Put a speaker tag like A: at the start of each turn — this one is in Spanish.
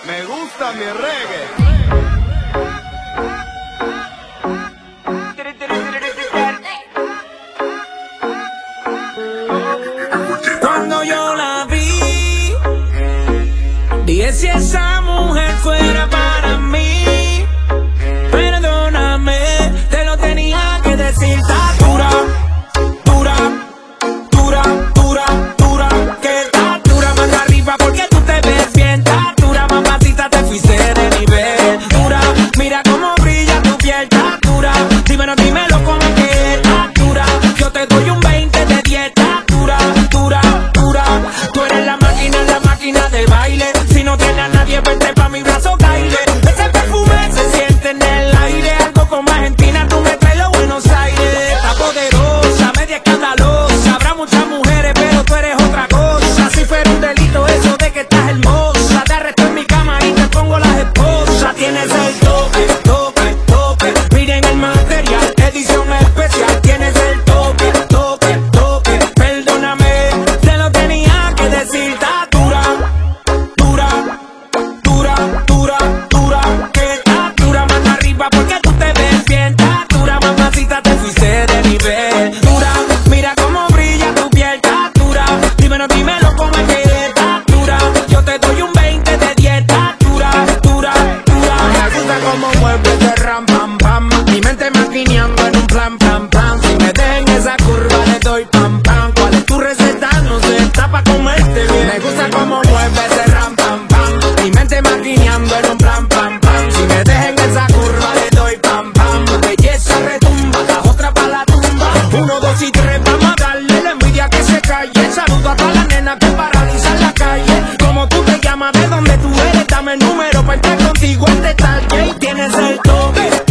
A: Me gusta mi reggae.
B: Cuando yo la vi, dije si esa mujer fuera para mí. Perdóname, te lo tenía que decir. Está dura, dura, dura, dura, dura. Que está dura más arriba porque tú te ves bien. Está dura, mamacita, te fuiste de nivel. Dura, mira cómo brilla tu piel. Está dura, dímelo como que está dura. Yo te doy un 20 de 10. Está dura, dura, dura. Tú eres la máquina de baile. Si no tienes a nadie, vente pa' mi brazo, caile. Ese perfume se siente en el aire. Algo como Argentina, tú me traes los Buenos Aires. Está poderosa, media escandalosa. Habrá muchas mujeres, pero tú eres otra cosa. Si fuera un delito eso de que estás hermosa, te arresto en mi cama y te pongo las esposas. Tienes el toque, toque, toque. Miren el material, edición especial. Tienes el toque, toque, toque. Perdóname, te lo tenía que decir. Está dura, dura, dura, dura, dura. Que está dura más arriba porque tú te ves bien. Está dura, mamacita, te fuiste de nivel. Dura, mira cómo brilla tu piel. Está dura, dímelo como es que está dura. Yo te doy un 20 de 10. Está dura, dura, dura. Me gusta cómo mueves de ram, pam, pam. Mi mente maquineando en un plan, plan, plan. Si me dejen esa curva le doy pam, pam. ¿Cuál es tu receta? No sé, está pa' comerte bien. Me gusta cómo mueves de ram, pam, pam. Mi mente maquineando en un plan, pam, pam. Si me dejen esa curva le doy pam, pam. Belleza retumba, la otra pa' la tumba. 1, 2 y 3, vamos a darle la envidia que se calle. Saludo a todas las nenas que paralizan la calle. Como tú te llamas, de dónde tú eres, dame el número pa' entrar contigo en detalle. Y tienes el toque,